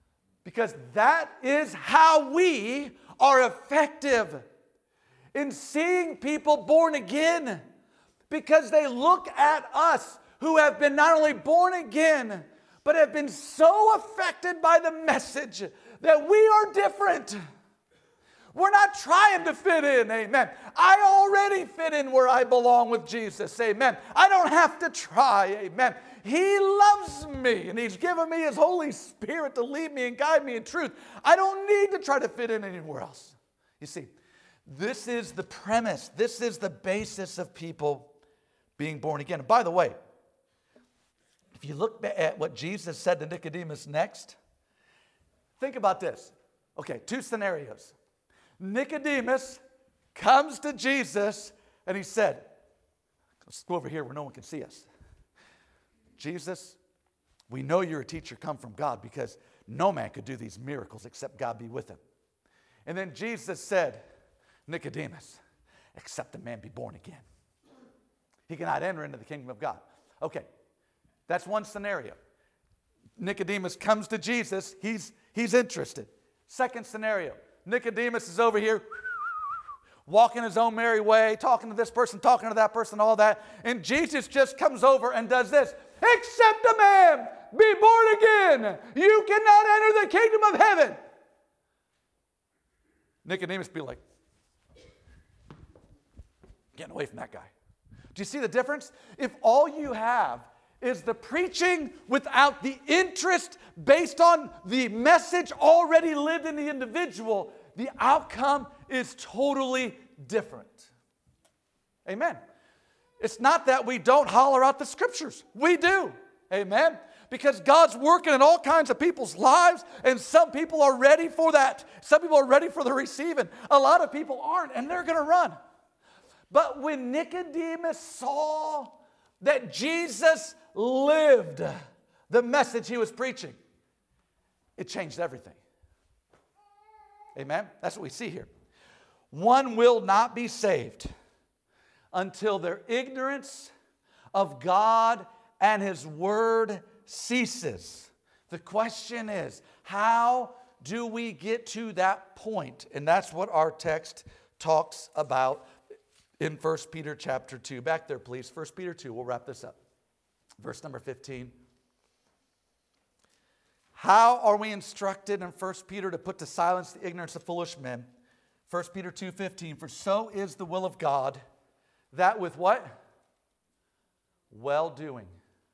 Because that is how we are effective in seeing people born again. Because they look at us who have been not only born again, but have been so affected by the message that we are different. We're not trying to fit in, amen. I already fit in where I belong with Jesus, amen. I don't have to try, amen. He loves me, and He's given me His Holy Spirit to lead me and guide me in truth. I don't need to try to fit in anywhere else. You see, this is the premise. This is the basis of people being born again. And by the way, if you look at what Jesus said to Nicodemus next, think about this. Okay, two scenarios. Nicodemus comes to Jesus and he said, let's go over here where no one can see us. Jesus, we know you're a teacher come from God because no man could do these miracles except God be with him. And then Jesus said, Nicodemus, except a man be born again, he cannot enter into the kingdom of God. Okay, that's one scenario. Nicodemus comes to Jesus, he's interested. Second scenario, Nicodemus is over here walking his own merry way, talking to this person, talking to that person, all that. And Jesus just comes over and does this. Except a man be born again, you cannot enter the kingdom of heaven. Nicodemus be like, getting away from that guy. Do you see the difference? If all you have is the preaching without the interest based on the message already lived in the individual, the outcome is totally different. Amen. It's not that we don't holler out the scriptures. We do. Amen. Because God's working in all kinds of people's lives, and some people are ready for that. Some people are ready for the receiving. A lot of people aren't, and they're going to run. But when Nicodemus saw that Jesus lived the message he was preaching, it changed everything. Amen? That's what we see here. One will not be saved until their ignorance of God and His Word ceases. The question is, how do we get to that point? And that's what our text talks about in 1 Peter chapter 2. Back there, please. 1 Peter 2. We'll wrap this up. Verse number 15. How are we instructed in 1 Peter to put to silence the ignorance of foolish men? 1 Peter 2:15. For so is the will of God, that with what? Well-doing.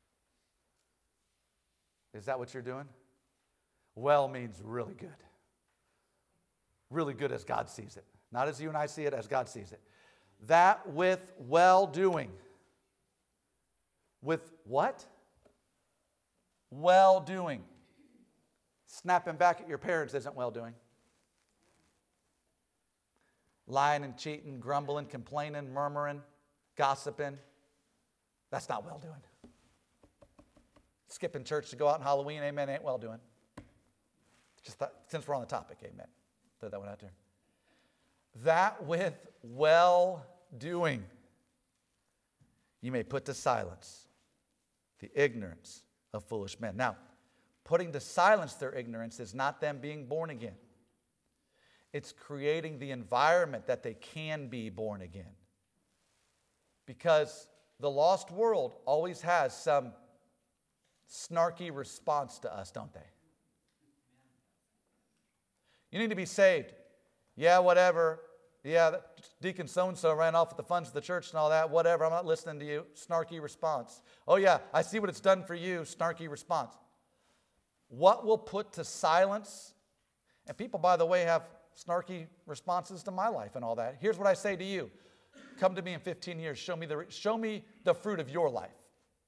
Is that what you're doing? Well means really good. Really good as God sees it. Not as you and I see it, as God sees it. That with well-doing. With what? Well-doing. Snapping back at your parents isn't well-doing. Lying and cheating, grumbling, complaining, murmuring, gossiping. That's not well-doing. Skipping church to go out on Halloween, amen, ain't well-doing. Just thought, since we're on the topic, amen. Throw that one out there. That with well-doing, you may put to silence the ignorance of foolish men. Now, putting to silence their ignorance is not them being born again. It's creating the environment that they can be born again. Because the lost world always has some snarky response to us, don't they? You need to be saved. Yeah, whatever. Yeah, Deacon so-and-so ran off with the funds of the church and all that. Whatever, I'm not listening to you. Snarky response. Oh yeah, I see what it's done for you. Snarky response. What will put to silence? And people, by the way, have snarky responses to my life and all that. Here's what I say to you. Come to me in 15 years. Show me the fruit of your life.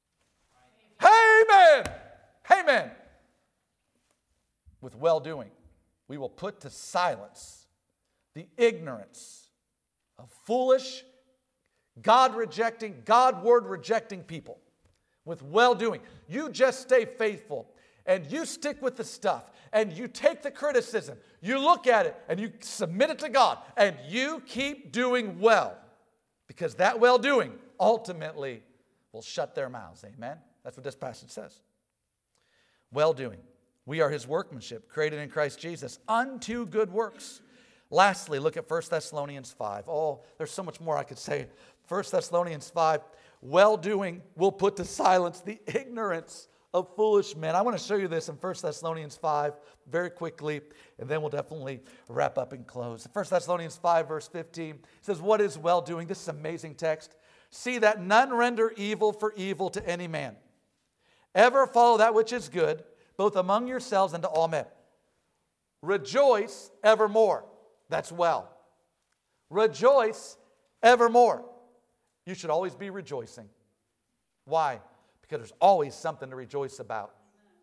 Amen. Amen. With well-doing, we will put to silence the ignorance of foolish, God-rejecting, God-word-rejecting people. With well-doing. You just stay faithful. And you stick with the stuff. And you take the criticism. You look at it. And you submit it to God. And you keep doing well. Because that well-doing ultimately will shut their mouths. Amen? That's what this passage says. Well-doing. We are his workmanship, created in Christ Jesus, unto good works. Lastly, look at 1 Thessalonians 5. Oh, there's so much more I could say. 1 Thessalonians 5, well-doing will put to silence the ignorance of foolish men. I want to show you this in 1 Thessalonians 5 very quickly, and then we'll definitely wrap up and close. 1 Thessalonians 5, verse 15 says, what is well-doing? This is an amazing text. See that none render evil for evil to any man. Ever follow that which is good, both among yourselves and to all men. Rejoice evermore. That's well. Rejoice evermore. You should always be rejoicing. Why? Because there's always something to rejoice about.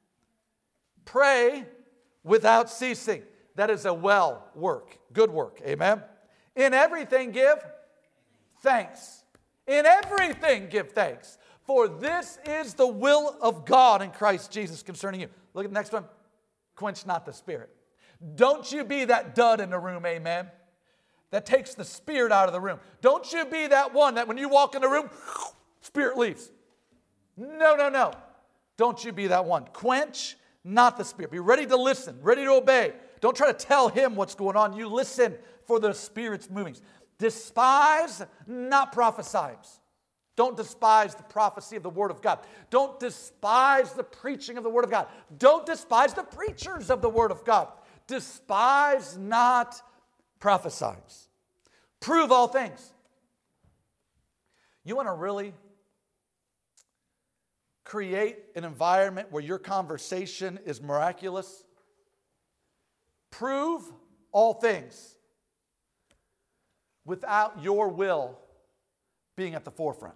Pray without ceasing. That is a well work, good work. Amen. In everything give thanks. In everything give thanks. For this is the will of God in Christ Jesus concerning you. Look at the next one. Quench not the spirit. Don't you be that dud in the room, amen, that takes the spirit out of the room. Don't you be that one that when you walk in the room, spirit leaves. No, no, no. Don't you be that one. Quench not the spirit. Be ready to listen, ready to obey. Don't try to tell him what's going on. You listen for the Spirit's movings. Despise not prophesying. Don't despise the prophecy of the Word of God. Don't despise the preaching of the Word of God. Don't despise the preachers of the Word of God. Despise not prophesying. Prove all things. You want to really create an environment where your conversation is miraculous? Prove all things without your will being at the forefront.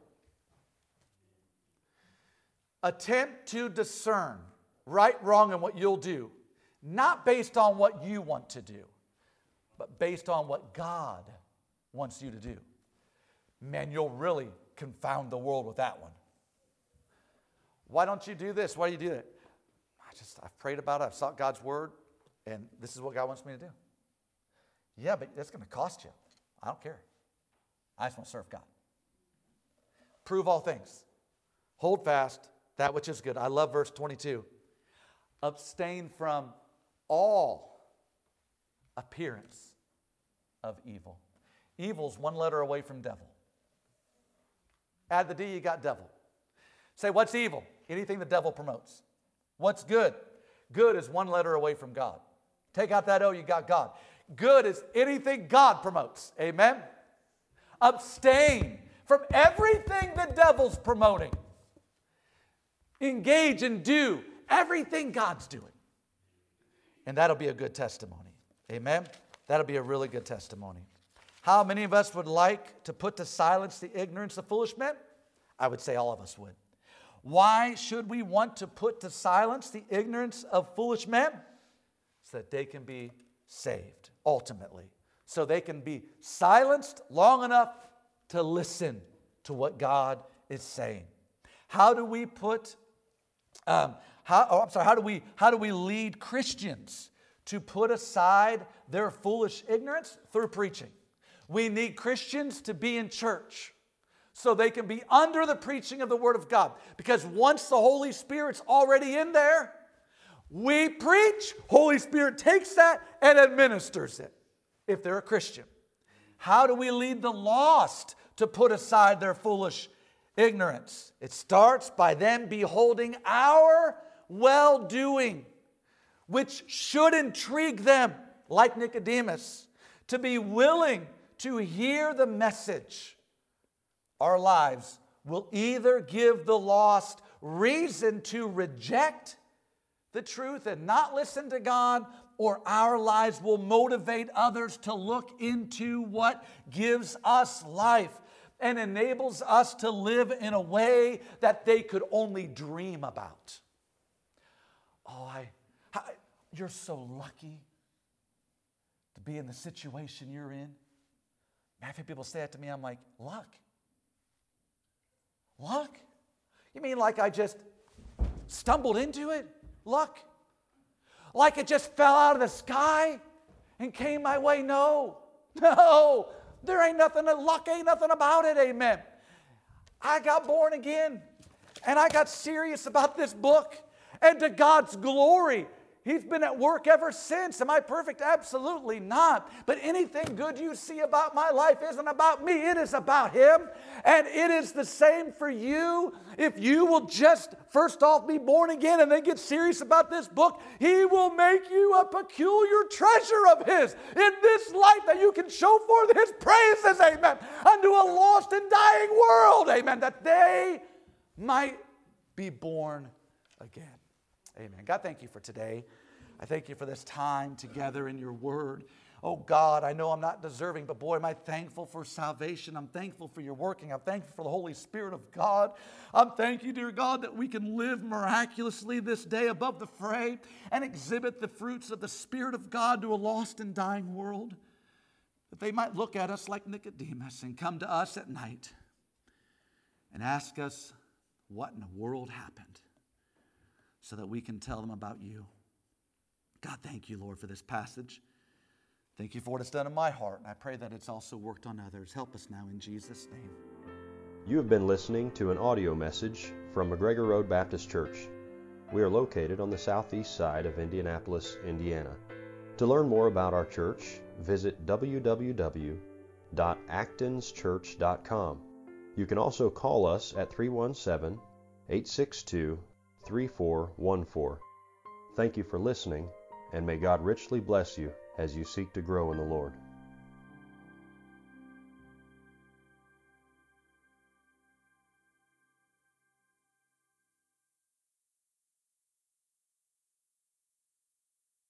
Attempt to discern right, wrong, and what you'll do, not based on what you want to do, but based on what God wants you to do. Man, you'll really confound the world with that one. Why don't you do this? Why do you do that? I've prayed about it. I've sought God's word, and this is what God wants me to do. Yeah, but that's going to cost you. I don't care. I just want to serve God. Prove all things. Hold fast that which is good. I love verse 22. Abstain from all appearance of evil. Evil's one letter away from devil. Add the D, you got devil. Say, what's evil? Anything the devil promotes. What's good? Good is one letter away from God. Take out that O, you got God. Good is anything God promotes. Amen? Abstain from everything the devil's promoting. Engage and do everything God's doing. And that'll be a good testimony. Amen? That'll be a really good testimony. How many of us would like to put to silence the ignorance of foolish men? I would say all of us would. Why should we want to put to silence the ignorance of foolish men? So that they can be saved, ultimately. So they can be silenced long enough to listen to what God is saying. How do we put, how do we lead Christians to put aside their foolish ignorance? Through preaching. We need Christians to be in church so they can be under the preaching of the Word of God. Because once the Holy Spirit's already in there, we preach, Holy Spirit takes that and administers it, if they're a Christian. How do we lead the lost to put aside their foolish ignorance? It starts by them beholding our well-doing, which should intrigue them, like Nicodemus, to be willing to hear the message. Our lives will either give the lost reason to reject the truth and not listen to God, or our lives will motivate others to look into what gives us life and enables us to live in a way that they could only dream about. Oh, you're so lucky to be in the situation you're in. I've had people say that to me. I'm like, luck? Luck? You mean like I just stumbled into it? Luck? Like it just fell out of the sky and came my way? No. No. There ain't nothing, luck ain't nothing about it, amen. I got born again and I got serious about this book, and to God's glory, He's been at work ever since. Am I perfect? Absolutely not. But anything good you see about my life isn't about me. It is about Him. And it is the same for you. If you will just first off be born again and then get serious about this book, He will make you a peculiar treasure of His in this life that you can show forth His praises, amen, unto a lost and dying world, amen, that they might be born again. Amen. God, thank you for today. I thank you for this time together in your word. Oh God, I know I'm not deserving, but boy, am I thankful for salvation. I'm thankful for your working. I'm thankful for the Holy Spirit of God. I'm thank you, dear God, that we can live miraculously this day above the fray and exhibit the fruits of the Spirit of God to a lost and dying world. That they might look at us like Nicodemus and come to us at night and ask us what in the world happened, so that we can tell them about you. God, thank you, Lord, for this passage. Thank you for what it's done in my heart, and I pray that it's also worked on others. Help us now in Jesus' name. You have been listening to an audio message from McGregor Road Baptist Church. We are located on the southeast side of Indianapolis, Indiana. To learn more about our church, visit www.actonschurch.com. You can also call us at 317-862-3414. Thank you for listening, and may God richly bless you as you seek to grow in the Lord.